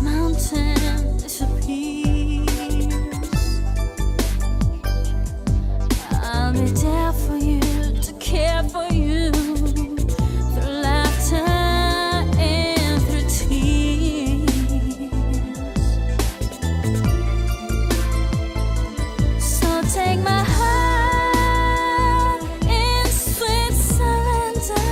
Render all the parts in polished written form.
mountain disappears, I'll be there for you, to care for you, through laughter and through tears. So take my heart in sweet surrender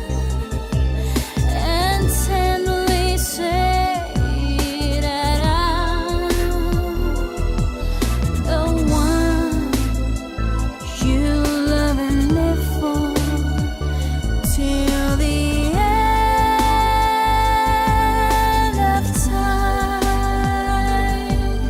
and tenderly say that I'm the one you love and live for till the end of time.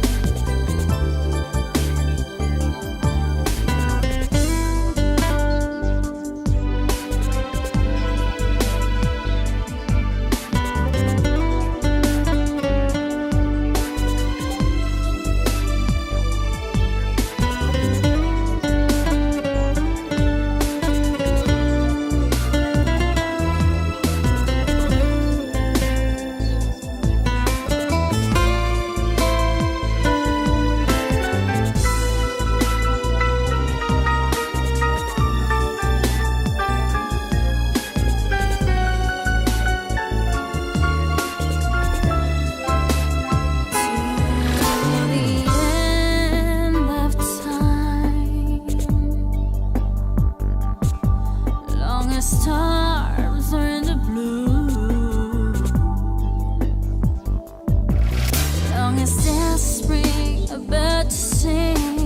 Stars are in the blue, long as there's spring, a bird to sing.